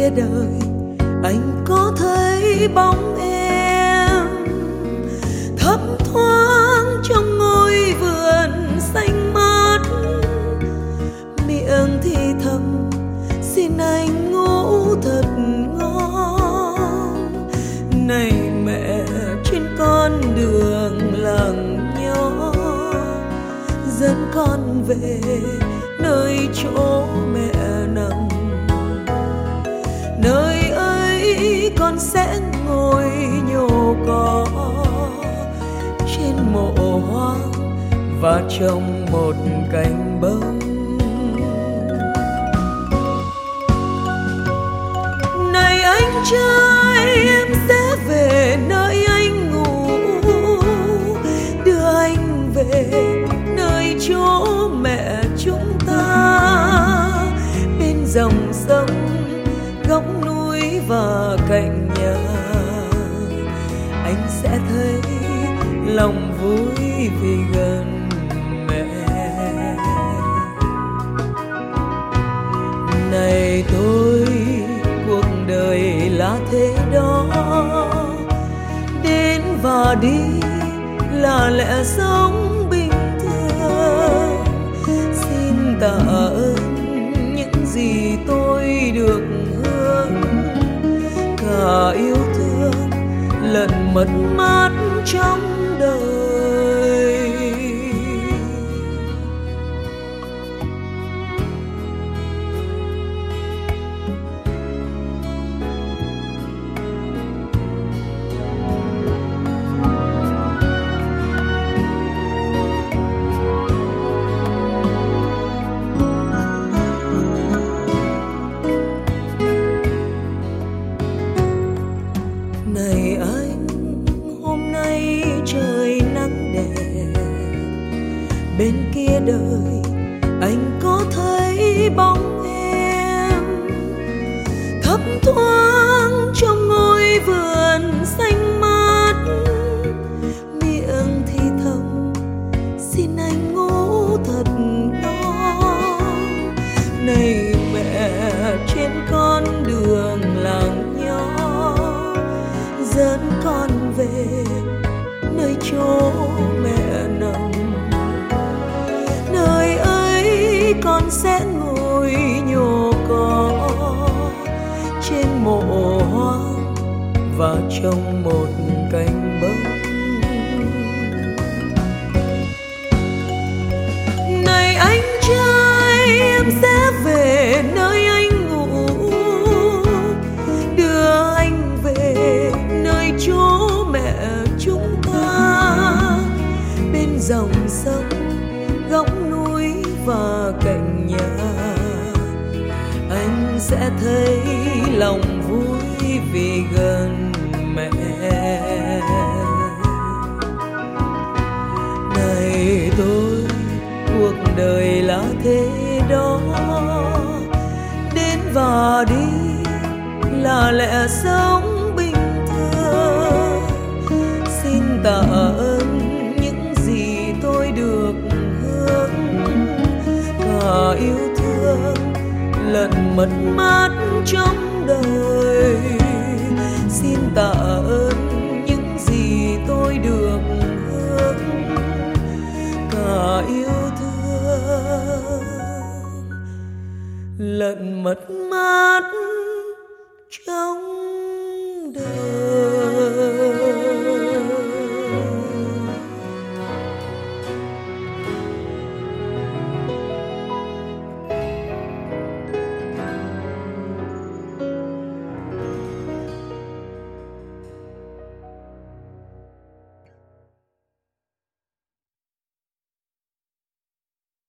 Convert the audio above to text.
kia đời anh có thấy bóng em thấp thoáng trong ngôi vườn xanh mát, miệng thì thầm xin anh ngủ thật ngon. Này mẹ trên con đường làng nhỏ dẫn con về nơi chỗ mẹ nằm, nơi ấy con sẽ ngồi nhổ cỏ trên mộ hoang và trồng một cành bông. Này anh trai em sẽ về nơi anh ngủ, đưa anh về nơi chỗ mẹ chúng ta, bên dòng sông góc núi và cạnh nhà. Anh sẽ thấy lòng vui vì gần mẹ. Này tôi cuộc đời là thế đó, đến và đi là lẽ sống bình thường. Xin tạ ơn những gì tôi được hưởng, cả yêu thương lẫn mất mát trong đời. Này anh, hôm nay trời nắng đẹp, bên kia đời anh có thấy bóng em thấp thoáng trong ngôi vườn xanh mát, miệng thì thầm xin anh ngủ thật ngon. Này mẹ trên con đường làng nhỏ dẫn con về nơi chỗ mẹ nằm, nơi ấy con sẽ ngồi nhổ cỏ trên mộ hoang và trồng một cành bông. Này anh trai em sẽ về nơi anh ngủ, đưa anh về nơi chỗ mẹ chúng ta, bên dòng sông góc núi và cạnh nhà. Anh sẽ thấy lòng vui vì gần mẹ. Này tôi cuộc đời là thế đó, đến và đi là lẽ sống bình thường. Xin tạ ơn những gì tôi được hưởng, cả yêu thương lẫn mất mát trong đời. Xin tạ ơn những gì tôi được hưởng, cả yêu thương lẫn mất mát trong đời.